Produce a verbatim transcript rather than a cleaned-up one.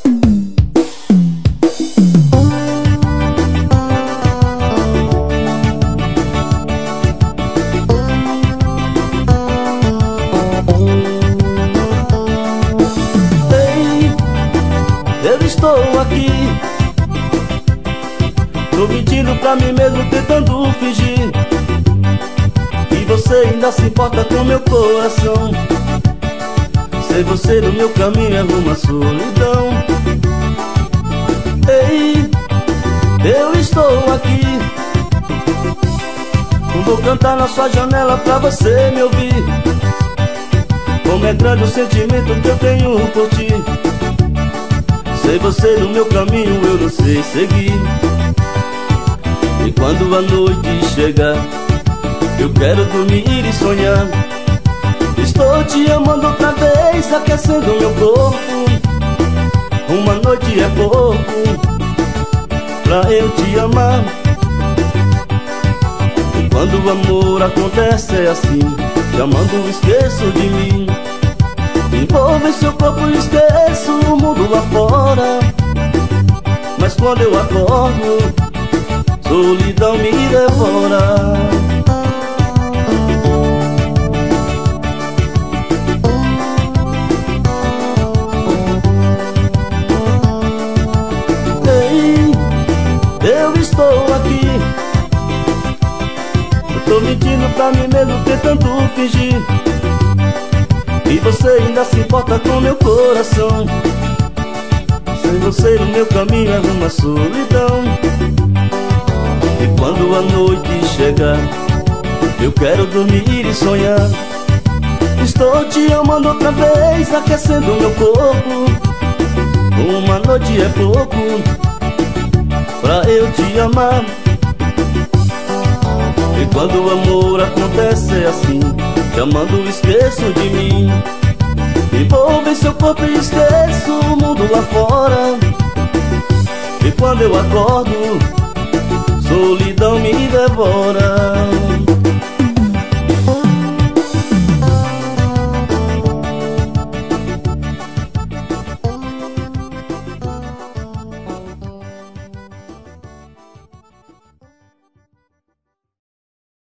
Estou aqui, tô mentindo pra mim mesmo, tentando fingir que você ainda se importa com meu coração. Sem você no meu caminho é uma solidão. Ei, eu estou aqui, vou cantar na sua janela pra você me ouvir. Como é grande o sentimento que eu tenho por ti. Sem você no meu caminho eu não sei seguir. E quando a noite chegar, eu quero dormir e sonhar. Estou te amando outra vez, aquecendo meu corpo. Uma noite é pouco pra eu te amar. E quando o amor acontece é assim, te amando esqueço de mim. Envolvo em seu corpo e esqueço o mundo lá fora. Mas quando eu acordo, solidão me devora. Ei, eu estou aqui, eu tô mentindo pra mim mesmo, tentando fingir e você ainda se importa com meu coração. Sem você no meu caminho é uma solidão. E quando a noite chegar, eu quero dormir e sonhar. Estou te amando outra vez, aquecendo meu corpo. Uma noite é pouco pra eu te amar. E quando o amor acontece é assim, te amando esqueço de mim. Envolvo em seu corpo e esqueço o mundo lá fora. E quando eu acordo, solidão me devora.